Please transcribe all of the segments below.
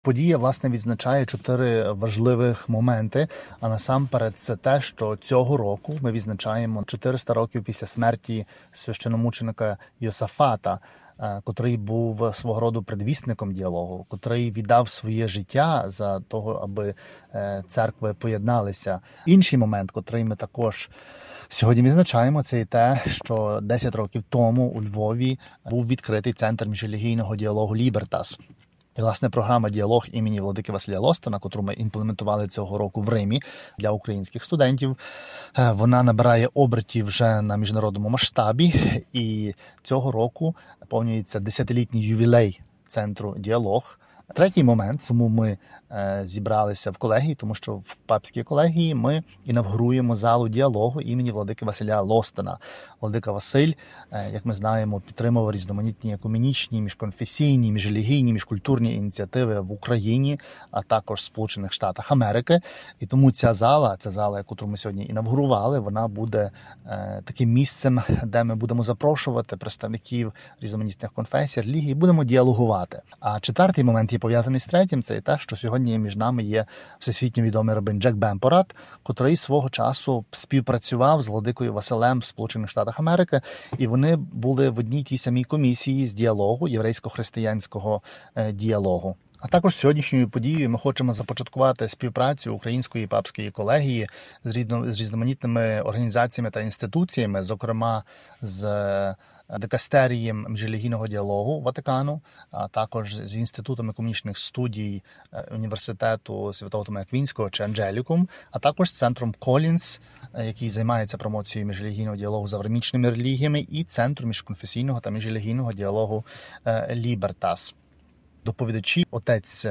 Подія, власне, відзначає 4 важливих моменти, а насамперед це те, що цього року ми відзначаємо 400 років після смерті священомученика Йосафата, котрий був свого роду предвісником діалогу, котрий віддав своє життя за того, аби церкви поєдналися. Інший момент, котрий ми також сьогодні відзначаємо, це і те, що 10 років тому у Львові був відкритий центр міжрелігійного діалогу «Лібертас». І, власне, програма «Діалог» імені Владики Василя Лостона, котру ми імплементували цього року в Римі для українських студентів, вона набирає обертів вже на міжнародному масштабі. І цього року повнюється 10-літній ювілей центру «Діалог». Третій момент, чому ми зібралися в колегії, тому що в папській колегії ми інавгуруємо залу діалогу імені Владики Василя Лостона. Владика Василь, як ми знаємо, підтримував різноманітні екуменічні, міжконфесійні, міжрелігійні, міжкультурні ініціативи в Україні, а також в Сполучених Штатах Америки. І тому ця зала, яку ми сьогодні інавгурували, вона буде таким місцем, де ми будемо запрошувати представників різноманітних конфесій, релігій, будемо діалогувати. А четвертий момент є пов'язаний з третім, це і те, що сьогодні між нами є всесвітньо відомий рабин Джек Бемпорат, котрий свого часу співпрацював з владикою Василем в Сполучених Штатах Америки, і вони були в одній тій самій комісії з діалогу, єврейсько-християнського діалогу. А також сьогоднішньою подією ми хочемо започаткувати співпрацю Української папської колегії з різноманітними організаціями та інституціями, зокрема з дикастерієм міжрелігійного діалогу Ватикану, а також з Інститутом екуменічних студій Університету Святого Томея Аквінського чи Анджелікум, а також з центром Колінс, який займається промоцією міжрелігійного діалогу з аврамічними релігіями, і центром міжконфесійного та міжрелігійного діалогу Лібертас. Доповідачі отець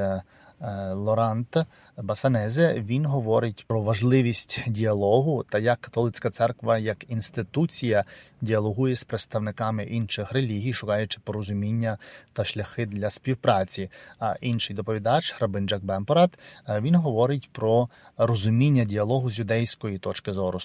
Лорант Басанезе, він говорить про важливість діалогу та як католицька церква, як інституція діалогує з представниками інших релігій, шукаючи порозуміння та шляхи для співпраці. А інший доповідач, рабин Джек Бемпорат, він говорить про розуміння діалогу з юдейської точки зору.